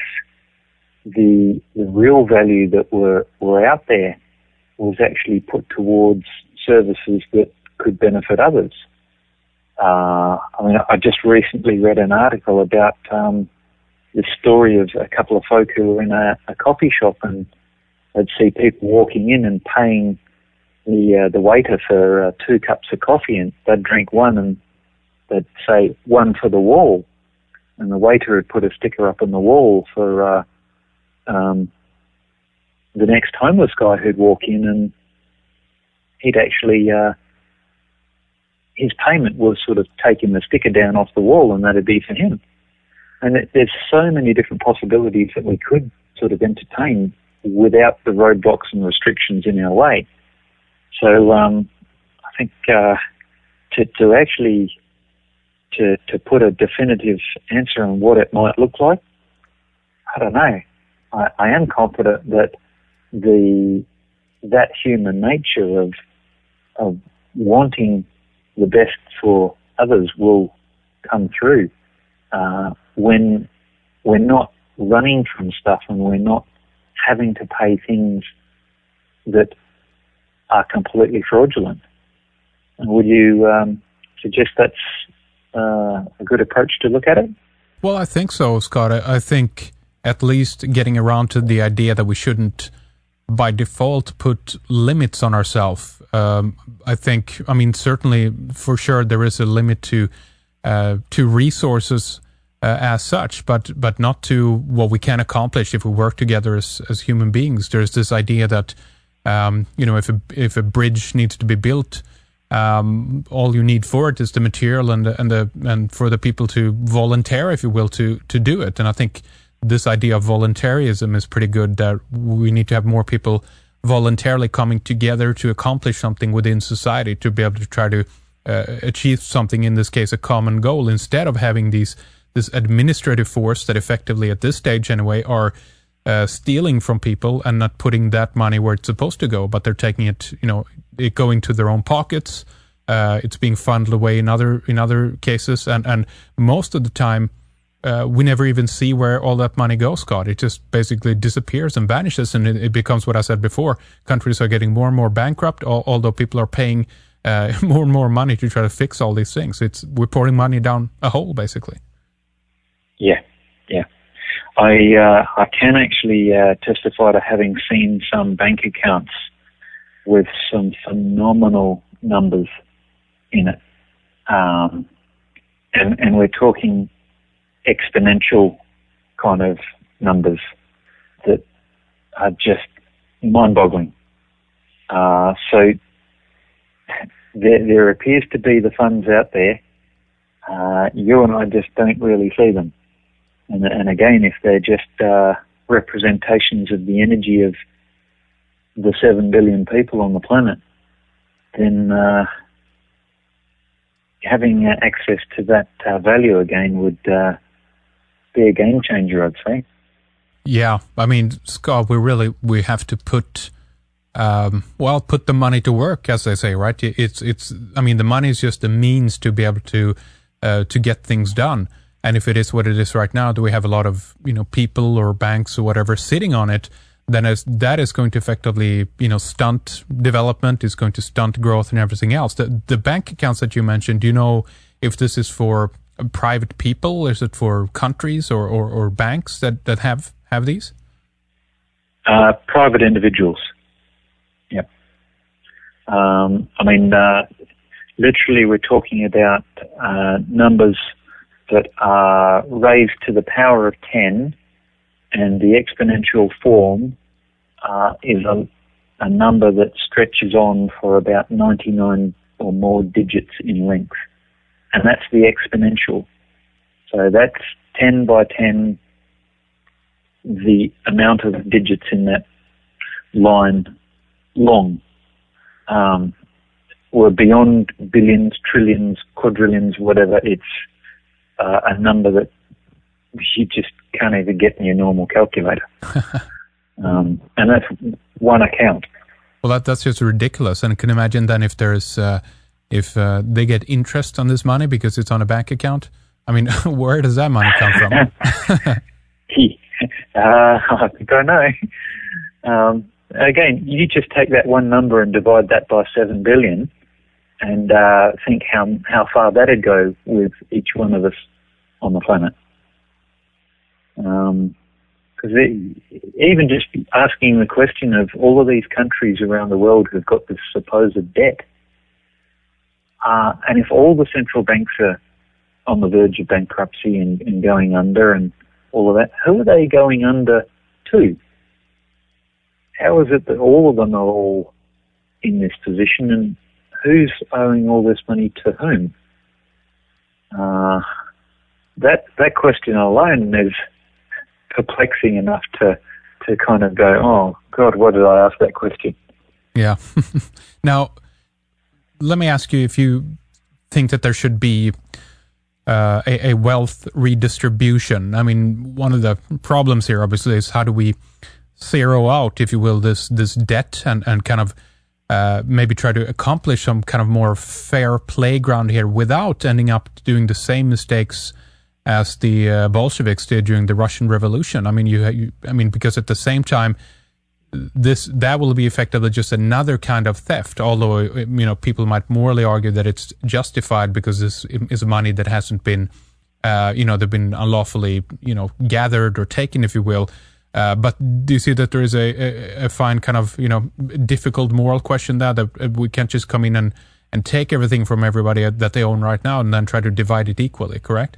the, the real value that were, were out there was actually put towards services that could benefit others? Uh, I mean, I just recently read an article about um, the story of a couple of folk who were in a, a coffee shop, and they'd see people walking in and paying the uh, the waiter for uh, two cups of coffee, and they'd drink one, and they'd say one for the wall, and the waiter would put a sticker up on the wall for uh, um, the next homeless guy who'd walk in, and he'd actually uh, his payment was sort of taking the sticker down off the wall, and that'd be for him. And it, there's so many different possibilities that we could sort of entertain without the roadblocks and restrictions in our way. So um, I think uh, to, to actually to, to put a definitive answer on what it might look like, I don't know. I, I am confident that the that human nature of of wanting the best for others will come through. Uh, when we're not running from stuff and we're not having to pay things that are completely fraudulent. And would you um, suggest that's uh, a good approach to look at it? Well, I think so, Scott. I, I think at least getting around to the idea that we shouldn't, by default, put limits on ourselves. Um, I think, I mean, certainly, for sure, there is a limit to uh, to resources uh, as such, but but not to what we can accomplish if we work together as as human beings. There's this idea that um, you know, if a if a bridge needs to be built, um, all you need for it is the material and the, and the and for the people to volunteer, if you will, to to do it. And I think this idea of voluntarism is pretty good. That we need to have more people voluntarily coming together to accomplish something within society, to be able to try to uh, achieve something, in this case a common goal, instead of having these this administrative force that effectively at this stage anyway are uh, stealing from people and not putting that money where it's supposed to go, but they're taking it, you know, it going to their own pockets. Uh, it's being funneled away in other in other cases, and and most of the time Uh, we never even see where all that money goes, Scott. It just basically disappears and vanishes, and it, it becomes what I said before. Countries are getting more and more bankrupt, al- although people are paying uh, more and more money to try to fix all these things. It's we're pouring money down a hole, basically. Yeah, yeah. I uh, I can actually uh, testify to having seen some bank accounts with some phenomenal numbers in it, um, and and we're talking exponential kind of numbers that are just mind-boggling. Uh, so there, there appears to be the funds out there. Uh, you and I just don't really see them. And, and again, if they're just uh, representations of the energy of the seven billion people on the planet, then uh, having uh, access to that uh, value again would uh, be a game changer, I'd say. Yeah, I mean, Scott, we really we have to put, um, well, put the money to work, as they say, right? It's it's. I mean, the money is just a means to be able to uh, to get things done. And if it is what it is right now, do we have a lot of you know people or banks or whatever sitting on it? Then as that is going to effectively you know stunt development, is going to stunt growth and everything else. The the bank accounts that you mentioned, do you know if this is for private people? Is it for countries or, or, or banks that, that have, have these? Uh, private individuals. Yep. Um, I mean, uh, literally we're talking about uh, numbers that are raised to the power of ten, and the exponential form uh, is a, a number that stretches on for about ninety-nine or more digits in length. And that's the exponential. So that's ten by ten, the amount of digits in that line long. Um, we're beyond billions, trillions, quadrillions, whatever. It's uh, a number that you just can't even get in your normal calculator. um, and that's one account. Well, that, that's just ridiculous. And can you imagine then if there's, uh, if uh, they get interest on this money because it's on a bank account? I mean, where does that money come from? uh, I don't know. Um, again, you just take that one number and divide that by seven billion and uh, think how how far that'd go with each one of us on the planet. Um, Because even just asking the question of all of these countries around the world who've got this supposed debt, uh, and if all the central banks are on the verge of bankruptcy and, and going under and all of that, who are they going under to? How is it that all of them are all in this position, and who's owing all this money to whom? Uh, that that question alone is perplexing enough to to kind of go, oh God, why did I ask that question? Yeah. Now, let me ask you if you think that there should be uh, a, a wealth redistribution. I mean, one of the problems here, obviously, is how do we zero out, if you will, this this debt and, and kind of uh, maybe try to accomplish some kind of more fair playground here without ending up doing the same mistakes as the uh, Bolsheviks did during the Russian Revolution. I mean, you, you, I mean, because at the same time, this that will be effectively just another kind of theft. Although you know, people might morally argue that it's justified because this is money that hasn't been, uh, you know, they've been unlawfully, you know, gathered or taken, if you will. Uh, but do you see that there is a, a, a fine kind of, you know, difficult moral question there that we can't just come in and and take everything from everybody that they own right now and then try to divide it equally? Correct?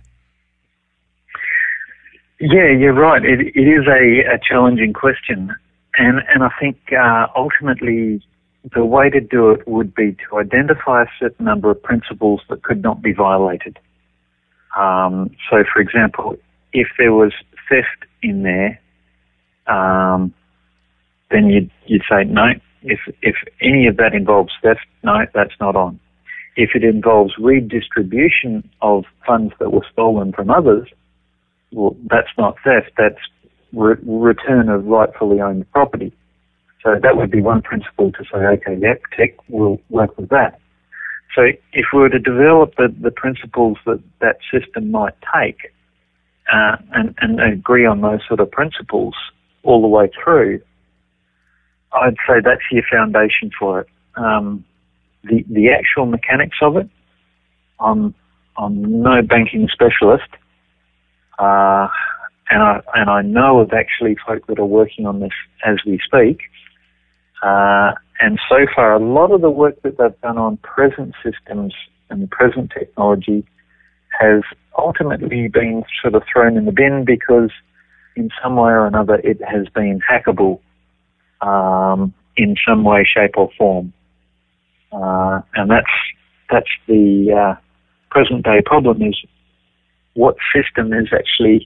Yeah, you're right. It, it is a, a challenging question. And, and I think uh, ultimately the way to do it would be to identify a certain number of principles that could not be violated. Um, so, for example, if there was theft in there, um, then you'd, you'd say, no, if, if any of that involves theft, no, that's not on. If it involves redistribution of funds that were stolen from others, well, that's not theft, that's re- return of rightfully owned property. So that would be one principle to say, okay, yep, tech will work with that. So if we were to develop the, the principles that that system might take uh, and, and agree on those sort of principles all the way through, I'd say that's your foundation for it. Um, the, the actual mechanics of it, I'm, I'm no banking specialist, Uh, and I and I know of actually folk that are working on this as we speak. Uh, and so far, a lot of the work that they've done on present systems and present technology has ultimately been sort of thrown in the bin because in some way or another it has been hackable um, in some way, shape or form. Uh, and that's, that's the uh, present day problem is what system is actually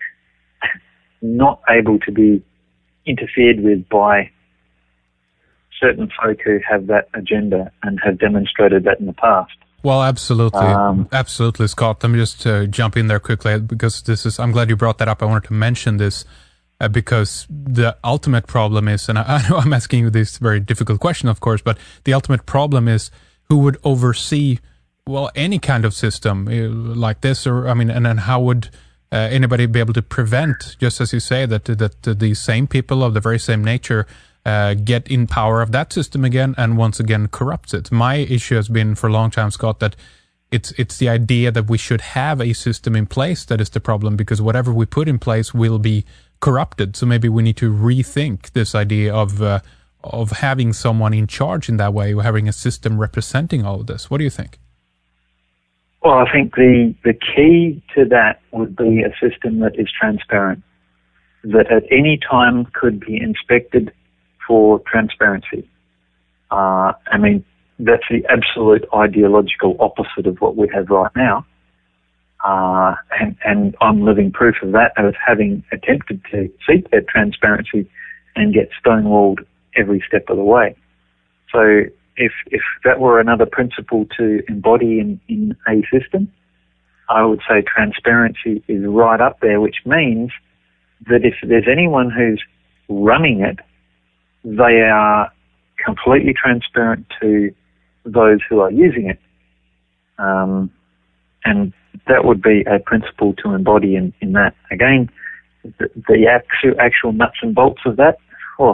not able to be interfered with by certain folk who have that agenda and have demonstrated that in the past. Well, absolutely. Um, absolutely, Scott. Let me just uh, jump in there quickly because this is, I'm glad you brought that up. I wanted to mention this uh, because the ultimate problem is, and I, I know I'm asking you this very difficult question, of course, but the ultimate problem is who would oversee well, any kind of system like this, or I mean, and then how would uh, anybody be able to prevent, just as you say, that that uh, the same people of the very same nature uh, get in power of that system again and once again corrupts it? My issue has been for a long time, Scott, that it's it's the idea that we should have a system in place that is the problem, because whatever we put in place will be corrupted. So maybe we need to rethink this idea of uh, of having someone in charge in that way, or having a system representing all of this. What do you think? Well, I think the, the key to that would be a system that is transparent, that at any time could be inspected for transparency. Uh, I mean, that's the absolute ideological opposite of what we have right now. Uh, and, and I'm living proof of that, of having attempted to seek that transparency and get stonewalled every step of the way. So if if that were another principle to embody in, in a system, I would say transparency is right up there, which means that if there's anyone who's running it, they are completely transparent to those who are using it. Um, and that would be a principle to embody in, in that. Again, the, the actual, actual nuts and bolts of that, oh,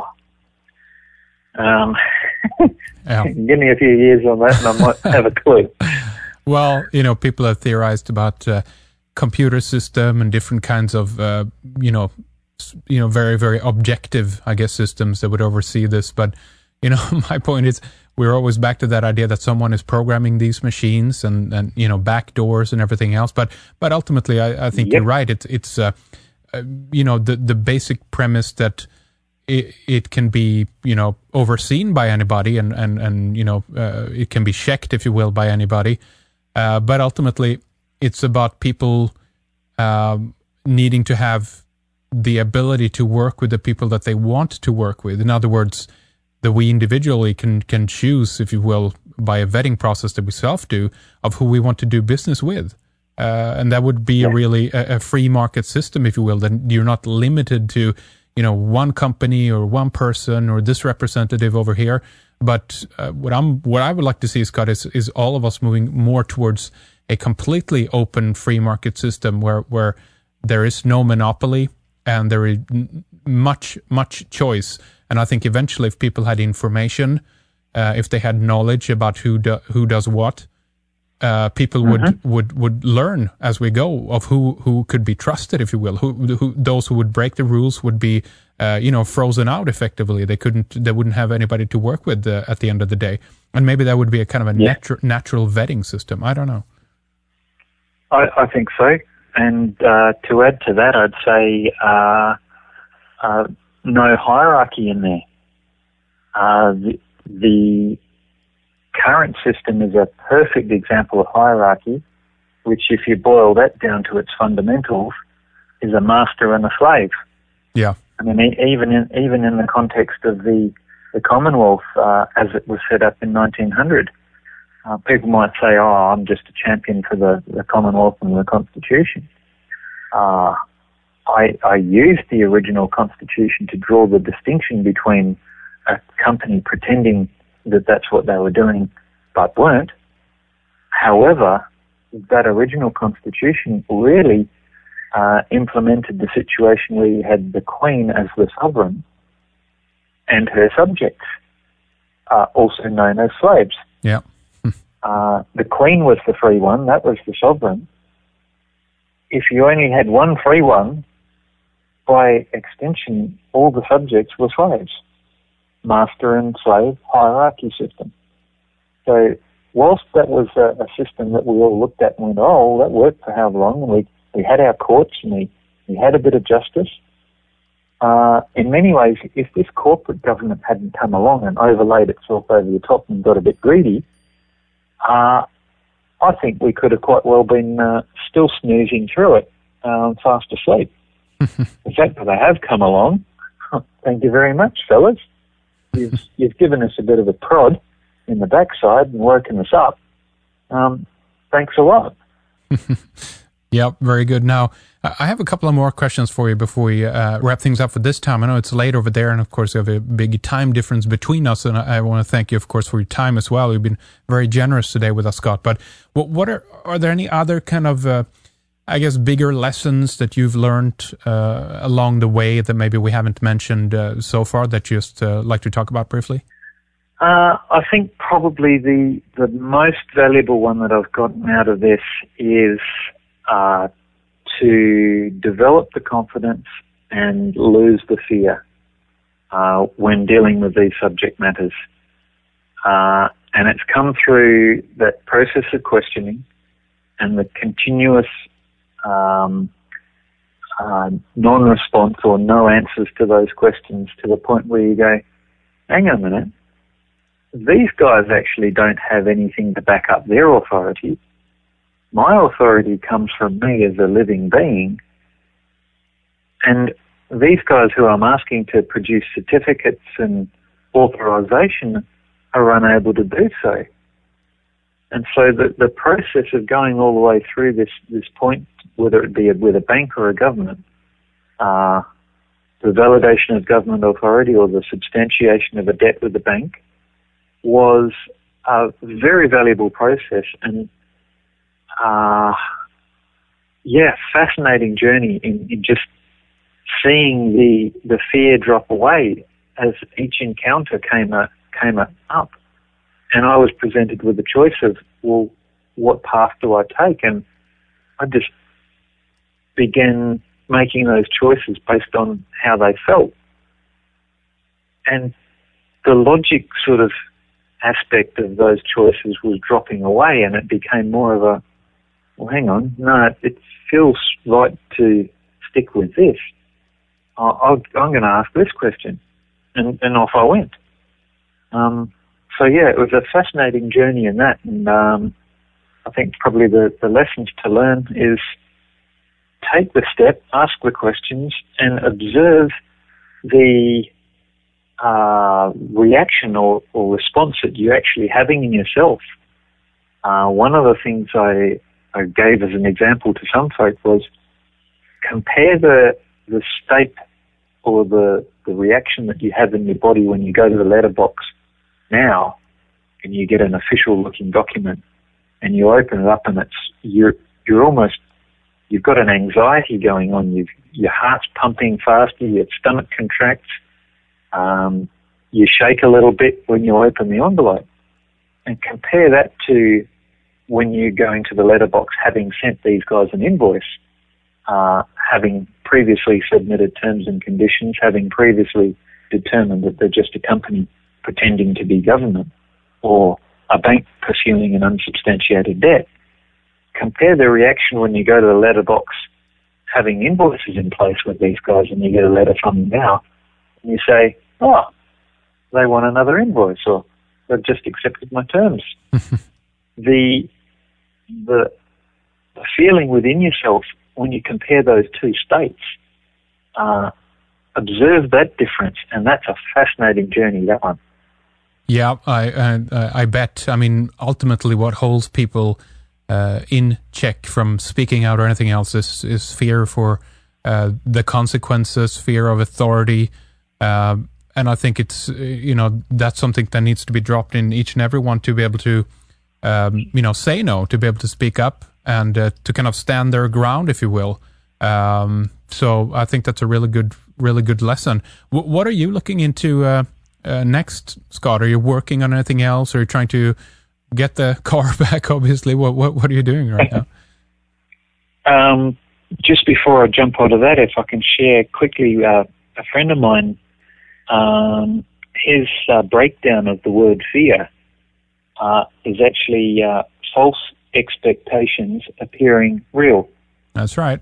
um, yeah. give me a few years on that and I might have a clue. Well, you know, people have theorized about uh, computer system and different kinds of, uh, you know, you know, very, very objective, I guess, systems that would oversee this. But, you know, my point is we're always back to that idea that someone is programming these machines and, and you know, backdoors and everything else. But but ultimately, I, I think yep. you're right. It's, it's uh, uh, you know, the, the basic premise that it, it can be, you know, overseen by anybody and, and, and you know, uh, it can be checked, if you will, by anybody. Uh, but ultimately, it's about people um, needing to have the ability to work with the people that they want to work with. In other words, that we individually can can choose, if you will, by a vetting process that we self do, of who we want to do business with. Uh, and that would be yeah. a really a, a free market system, if you will. Then you're not limited to, you know, one company or one person or this representative over here. But uh, what I'm, what I would like to see, Scott, is is all of us moving more towards a completely open free market system where where there is no monopoly and there is much much choice. And I think eventually, if people had information, uh, if they had knowledge about who do, who does what, uh, people mm-hmm. would, would would learn as we go of who, who could be trusted, if you will. Who, who those who would break the rules would be, uh, you know, frozen out effectively. They couldn't, they wouldn't have anybody to work with uh, at the end of the day. And maybe that would be a kind of a yeah. natu- natural vetting system. I don't know. I, I think so. And uh, to add to that, I'd say uh, uh, no hierarchy in there. Uh, the, the current system is a perfect example of hierarchy, which, if you boil that down to its fundamentals, is a master and a slave. Yeah. I mean, even in even in the context of the the Commonwealth uh, as it was set up in nineteen hundred, uh, people might say, "Oh, I'm just a champion for the, the Commonwealth and the Constitution." Uh, I, I used the original Constitution to draw the distinction between a company pretending that that's what they were doing but weren't. However, that original Constitution really uh, implemented the situation where you had the Queen as the sovereign and her subjects, uh, also known as slaves. Yeah. uh, the Queen was the free one, that was the sovereign. If you only had one free one, by extension, all the subjects were slaves. Master and slave hierarchy system. So whilst that was a, a system that we all looked at and went, oh, that worked for how long, and we, we had our courts and we, we had a bit of justice, uh, in many ways, if this corporate government hadn't come along and overlaid itself over the top and got a bit greedy, uh, I think we could have quite well been uh, still snoozing through it, um, fast asleep. The fact that they have come along, thank you very much, fellas. You've, you've given us a bit of a prod in the backside and woken us up. Um, thanks a lot. Yep, very good. Now, I have a couple of more questions for you before we uh, wrap things up for this time. I know it's late over there, and of course, we have a big time difference between us, and I, I want to thank you, of course, for your time as well. You've been very generous today with us, Scott. But what, what are, are there any other kind of, uh, I guess, bigger lessons that you've learned uh, along the way that maybe we haven't mentioned uh, so far that you just uh, like to talk about briefly? Uh, I think probably the the most valuable one that I've gotten out of this is uh, to develop the confidence and lose the fear uh, when dealing with these subject matters. Uh, and it's come through that process of questioning and the continuous um, uh, non-response or no answers to those questions to the point where you go, hang on a minute, these guys actually don't have anything to back up their authority. My authority comes from me as a living being. And these guys who I'm asking to produce certificates and authorization are unable to do so. And so the, the process of going all the way through this, this point, whether it be with a bank or a government, uh, the validation of government authority or the substantiation of a debt with the bank, was a very valuable process and, uh, yeah, fascinating journey in, in just seeing the the fear drop away as each encounter came uh, came up. And I was presented with the choice of, well, what path do I take? And I just began making those choices based on how they felt. And the logic sort of aspect of those choices was dropping away, and it became more of a, well, hang on, no, it feels right to stick with this. I'll, I'm going to ask this question. And, and off I went. Um, so, yeah, it was a fascinating journey in that. And um, I think probably the, the lessons to learn is take the step, ask the questions, and observe the uh, reaction or, or response that you're actually having in yourself. Uh, one of the things I, I gave as an example to some folk was compare the the state or the, the reaction that you have in your body when you go to the letterbox now and you get an official looking document and you open it up and it's you're you're almost you've got an anxiety going on, you've, your heart's pumping faster, your stomach contracts, um, you shake a little bit when you open the envelope, and compare that to when you're going to the letterbox having sent these guys an invoice, uh, having previously submitted terms and conditions, having previously determined that they're just a company pretending to be government or a bank pursuing an unsubstantiated debt. Compare the reaction when you go to the letterbox having invoices in place with these guys and you get a letter from them now and you say, oh, they want another invoice or they've just accepted my terms. the, the the feeling within yourself when you compare those two states, uh, observe that difference, and that's a fascinating journey, that one. Yeah, I uh, I bet. I mean, ultimately what holds people uh, in check from speaking out or anything else is, is fear for uh, the consequences, fear of authority, uh, and I think it's, you know, that's something that needs to be dropped in each and every one to be able to, um, you know, say no, to be able to speak up and uh, to kind of stand their ground, if you will. Um, so I think that's a really good, really good lesson. W- what are you looking into uh, uh, next, Scott? Are you working on anything else? Or are you trying to get the car back, obviously? What what, what are you doing right now? Um, just before I jump onto that, if I can share quickly, uh, a friend of mine, um, his uh, breakdown of the word fear uh, is actually uh, false expectations appearing real. That's right.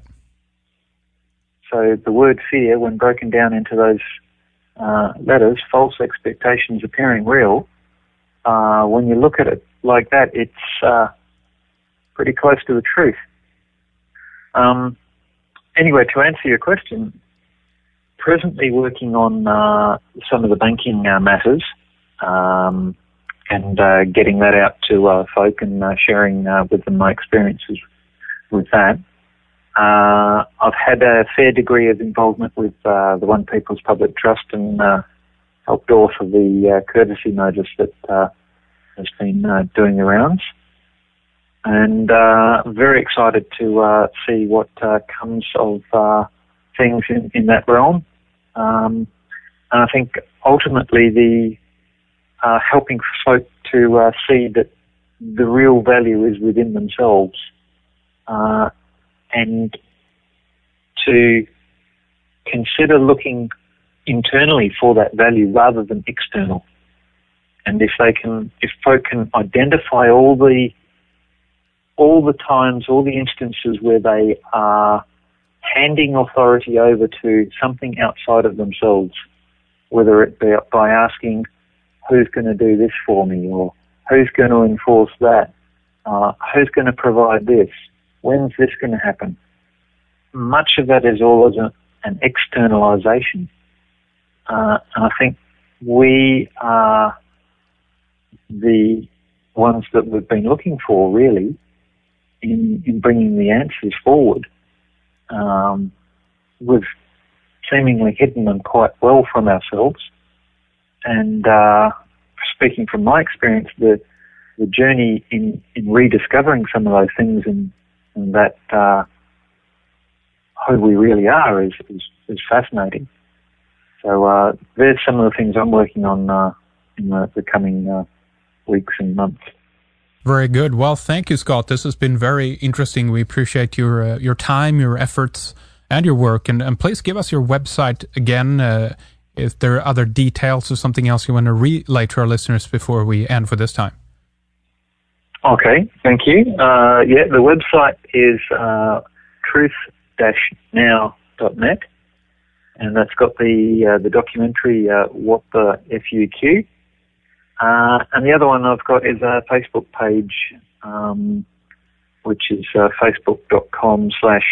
So the word fear, when broken down into those uh, letters, false expectations appearing real, uh, when you look at it like that, it's uh, pretty close to the truth. Um, anyway, to answer your question, presently working on uh, some of the banking uh, matters um, and uh, getting that out to uh, folk and uh, sharing uh, with them my experiences with that. Uh, I've had a fair degree of involvement with uh, the One People's Public Trust and uh, helped author the uh, courtesy notice that uh, has been uh, doing the rounds. And uh, very excited to uh, see what uh, comes of uh, things in, in that realm. Um, and I think ultimately the uh, helping folk to uh, see that the real value is within themselves uh, and to consider looking internally for that value rather than external. And if they can, if folk can identify all the all the times, all the instances where they are handing authority over to something outside of themselves, whether it be by asking, who's going to do this for me, or who's going to enforce that, uh, who's going to provide this, when's this going to happen? Much of that is all as a, an externalization. Uh, and I think we are the ones that we've been looking for, really, in, in bringing the answers forward. Um, we've seemingly hidden them quite well from ourselves. And uh, speaking from my experience, the the journey in, in rediscovering some of those things and, and that uh, who we really are is, is, is fascinating. So uh, there's some of the things I'm working on uh, in the, the coming uh, weeks and months. Very good. Well, thank you, Scott. This has been very interesting. We appreciate your uh, your time, your efforts, and your work. And, and please give us your website again, uh, if there are other details or something else you want to relay to our listeners before we end for this time. Okay, thank you. Uh, yeah, the website is uh, truth dash now dot net, and that's got the uh, the documentary uh, What the F U Q. Uh, and the other one I've got is a Facebook page, um, which is uh, facebook.com slash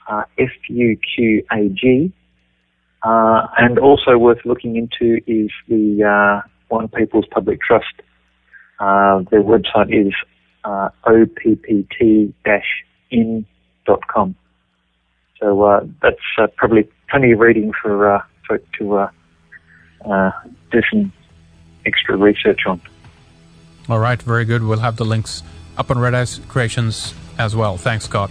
FUQAG. Uh, and also worth looking into is the uh, One People's Public Trust. Uh, their website is uh, O P P T dash in dot com. So uh, that's uh, probably plenty of reading for, uh, for to uh, uh, do some extra research on. All right, very good. We'll have the links up on Red Ice Creations as well. Thanks, Scott.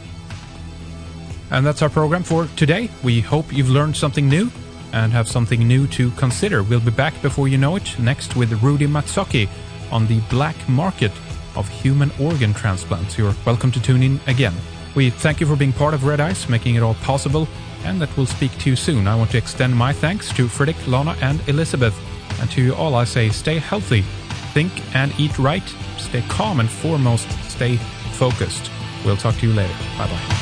And that's our program for today. We hope you've learned something new and have something new to consider. We'll be back before you know it, next with Rudy Matsuki on the black market of human organ transplants. You're welcome to tune in again. We thank you for being part of Red Ice, making it all possible, and that we'll speak to you soon. I want to extend my thanks to Fredrik, Lana, and Elizabeth. And to you all, I say stay healthy, think and eat right, stay calm, and foremost, stay focused. We'll talk to you later. Bye-bye.